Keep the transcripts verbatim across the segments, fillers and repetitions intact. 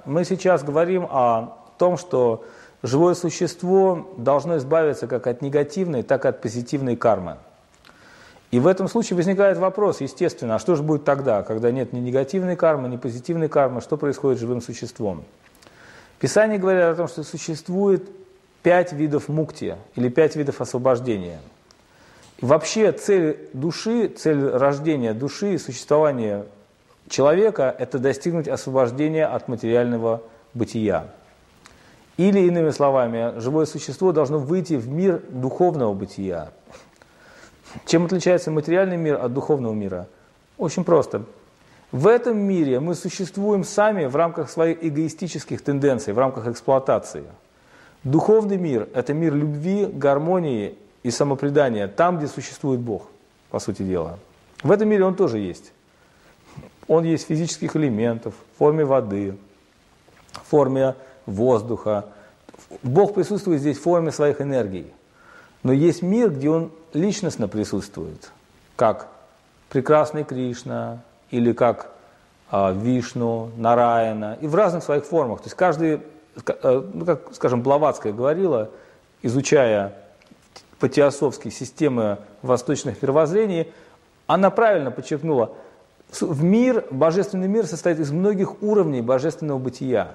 мы сейчас говорим о том, что живое существо должно избавиться как от негативной, так и от позитивной кармы. И в этом случае возникает вопрос, естественно, а что же будет тогда, когда нет ни негативной кармы, ни позитивной кармы, что происходит с живым существом? Писание говорит о том, что существует пять видов мукти, или пять видов освобождения. И вообще цель души, цель рождения души и существования человека – это достигнуть освобождения от материального бытия. Или, иными словами, живое существо должно выйти в мир духовного бытия. Чем отличается материальный мир от духовного мира? Очень просто. В этом мире мы существуем сами в рамках своих эгоистических тенденций, в рамках эксплуатации. Духовный мир – это мир любви, гармонии и самопредания, там, где существует Бог, по сути дела. В этом мире он тоже есть. Он есть в физических элементах, в форме воды, в форме воздуха. Бог присутствует здесь в форме своих энергий. Но есть мир, где он личностно присутствует, как прекрасный Кришна, или как а, Вишну, Нараяна, и в разных своих формах. То есть каждый, ну, как, скажем, Блаватская говорила, изучая по-теософски системы восточных мировоззрений, она правильно подчеркнула, в мир, божественный мир состоит из многих уровней божественного бытия.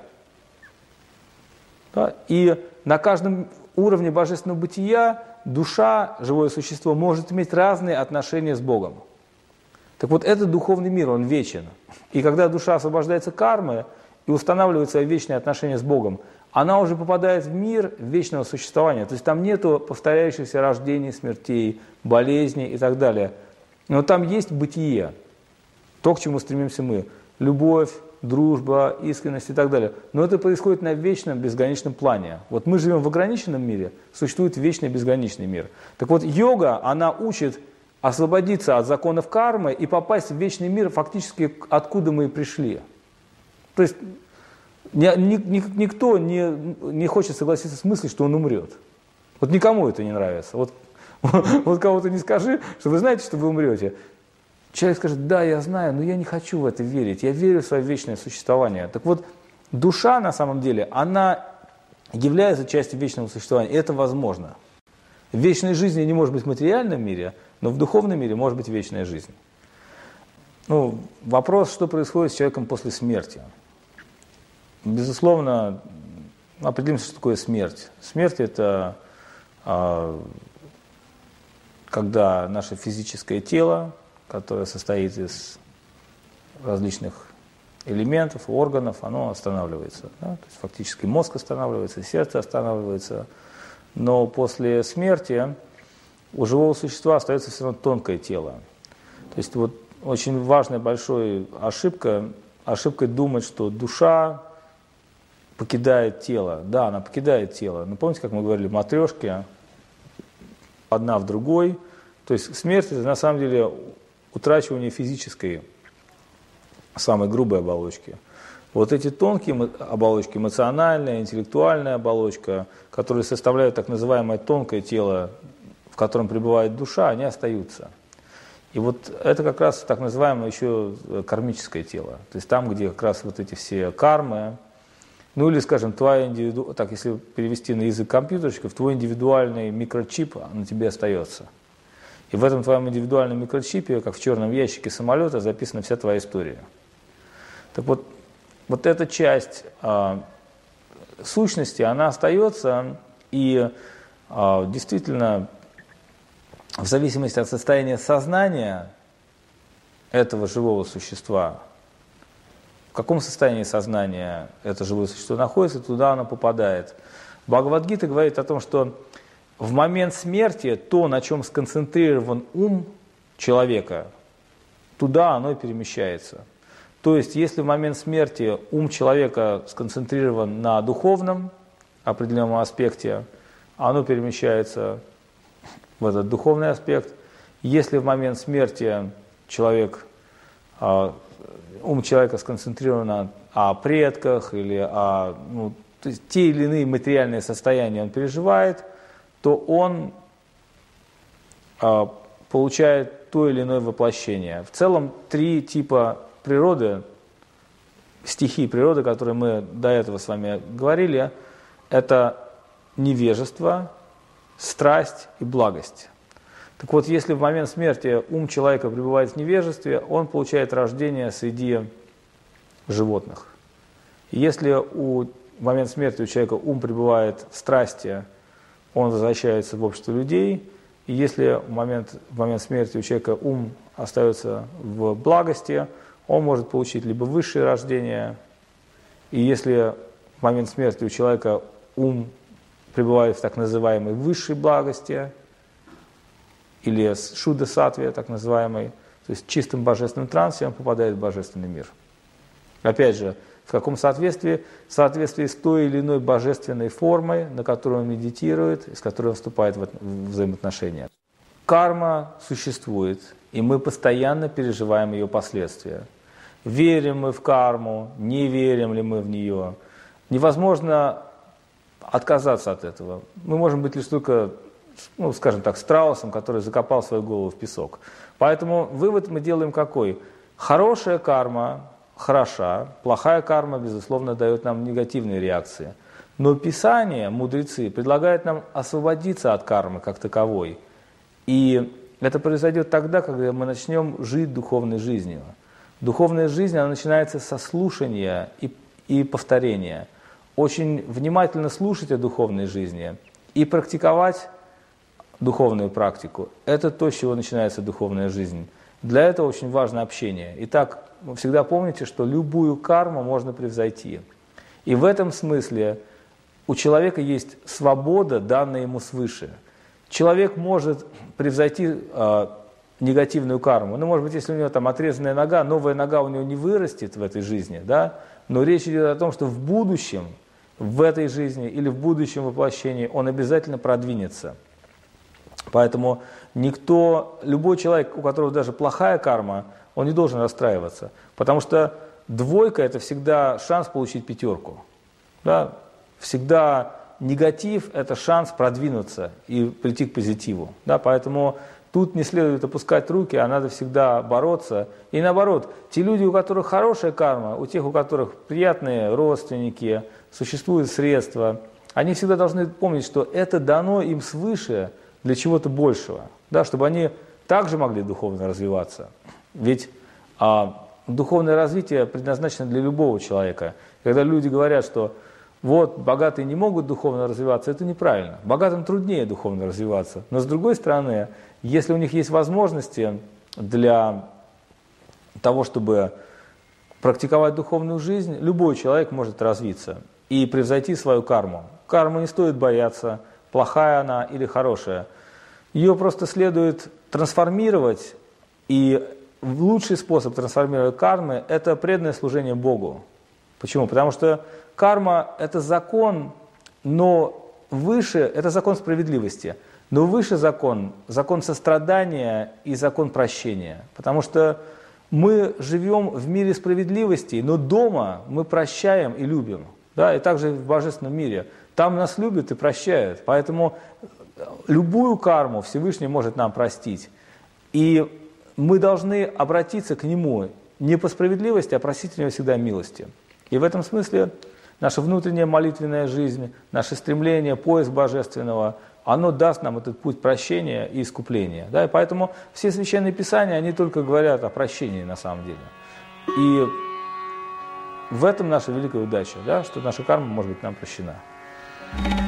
Да? И на каждом уровне божественного бытия душа, живое существо, может иметь разные отношения с Богом. Так вот, этот духовный мир, он вечен. И когда душа освобождается кармы и устанавливает свои вечные отношения с Богом, она уже попадает в мир вечного существования. То есть там нету повторяющихся рождений, смертей, болезней и так далее. Но там есть бытие, то, к чему стремимся мы. Любовь, дружба, искренность и так далее. Но это происходит на вечном, безграничном плане. Вот мы живем в ограниченном мире, существует вечный, безграничный мир. Так вот, йога, она учит освободиться от законов кармы и попасть в вечный мир, фактически откуда мы и пришли. То есть ни, ни, никто не, не хочет согласиться с мыслью, что он умрет. Вот никому это не нравится. Вот, вот кого-то не скажи, что вы знаете, что вы умрете. Человек скажет: да, я знаю, но я не хочу в это верить. Я верю в свое вечное существование. Так вот, душа на самом деле, она является частью вечного существования. И это возможно. В вечной жизни не может быть в материальном мире, но в духовном мире может быть вечная жизнь. Ну, вопрос, что происходит с человеком после смерти. Безусловно, определимся, что такое смерть. Смерть – это а, когда наше физическое тело, которое состоит из различных элементов, органов, оно останавливается. Да? То есть фактически мозг останавливается, сердце останавливается. Но после смерти у живого существа остается все равно тонкое тело. То есть вот очень важная большая ошибка, ошибка думать, что душа покидает тело. Да, она покидает тело. Но помните, как мы говорили, матрешки одна в другой. То есть смерть – это на самом деле утрачивание физической, самой грубой оболочки. Вот эти тонкие оболочки, эмоциональная, интеллектуальная оболочка, которые составляют так называемое тонкое тело, в котором пребывает душа, они остаются. И вот это как раз так называемое еще кармическое тело. То есть там, где как раз вот эти все кармы, ну или, скажем, твоя индивиду... так если перевести на язык компьютерщиков, твой индивидуальный микрочип на тебе остается. И в этом твоем индивидуальном микрочипе, как в черном ящике самолета, записана вся твоя история. Так вот, вот эта часть э, сущности, она остается, и э, действительно, в зависимости от состояния сознания этого живого существа, в каком состоянии сознания это живое существо находится, туда оно попадает. Бхагавад-гита говорит о том, что в момент смерти то, на чем сконцентрирован ум человека, туда оно и перемещается. То есть, если в момент смерти ум человека сконцентрирован на духовном определенном аспекте, оно перемещается в этот духовный аспект. Если в момент смерти человек, ум человека сконцентрирован о предках или о, ну, то есть те или иные материальные состояния он переживает, то он получает то или иное воплощение. В целом три типа природы стихий природы, которые мы до этого с вами говорили, это невежество, страсть и благость. Так вот, если в момент смерти ум человека пребывает в невежестве, он получает рождение среди животных. И если у, в момент смерти у человека ум пребывает в страсти, он возвращается в общество людей. И если в момент, в момент смерти у человека ум остается в благости, он может получить либо высшее рождение. И если в момент смерти у человека ум пребывает в так называемой высшей благости, или шудда-саттве, так называемой, то есть в чистом божественном трансе, он попадает в божественный мир. Опять же, в каком соответствии? В соответствии с той или иной божественной формой, на которую он медитирует, с которой он вступает в взаимоотношения. Карма существует, и мы постоянно переживаем ее последствия. Верим мы в карму, не верим ли мы в нее. Невозможно отказаться от этого. Мы можем быть лишь только, ну, скажем так, страусом, который закопал свою голову в песок. Поэтому вывод мы делаем какой? Хорошая карма хороша, плохая карма, безусловно, дает нам негативные реакции. Но Писание, мудрецы, предлагают нам освободиться от кармы как таковой. И это произойдет тогда, когда мы начнем жить духовной жизнью. Духовная жизнь, она начинается со слушания и, и повторения. Очень внимательно слушать о духовной жизни и практиковать духовную практику. Это то, с чего начинается духовная жизнь. Для этого очень важно общение. Итак, вы всегда помните, что любую карму можно превзойти. И в этом смысле у человека есть свобода, данная ему свыше. Человек может превзойти э, негативную карму. Ну, может быть, если у него там отрезанная нога, новая нога у него не вырастет в этой жизни, да? Но речь идет о том, что в будущем, в этой жизни или в будущем воплощении он обязательно продвинется. Поэтому никто, любой человек, у которого даже плохая карма, он не должен расстраиваться. Потому что двойка – это всегда шанс получить пятерку. Да? Всегда негатив – это шанс продвинуться и прийти к позитиву. Да? Поэтому тут не следует опускать руки, а надо всегда бороться. И наоборот, те люди, у которых хорошая карма, у тех, у которых приятные родственники, существуют средства, они всегда должны помнить, что это дано им свыше для чего-то большего, да, чтобы они также могли духовно развиваться. Ведь а, духовное развитие предназначено для любого человека. Когда люди говорят, что вот богатые не могут духовно развиваться, это неправильно. Богатым труднее духовно развиваться. Но с другой стороны, если у них есть возможности для того, чтобы практиковать духовную жизнь, любой человек может развиться и превзойти свою карму. Карму не стоит бояться, плохая она или хорошая. Ее просто следует трансформировать, и лучший способ трансформировать кармы – это преданное служение Богу. Почему? Потому что карма – это закон, но выше – это закон справедливости. Но выше закон – закон сострадания и закон прощения. Потому что мы живем в мире справедливости, но дома мы прощаем и любим. Да? И также в божественном мире. Там нас любят и прощают. Поэтому любую карму Всевышний может нам простить. И мы должны обратиться к Нему не по справедливости, а просить у Него всегда милости. И в этом смысле наша внутренняя молитвенная жизнь, наше стремление, поиск божественного, оно даст нам этот путь прощения и искупления. Да? И поэтому все священные писания, они только говорят о прощении на самом деле. И в этом наша великая удача, да? Что наша карма может быть нам прощена.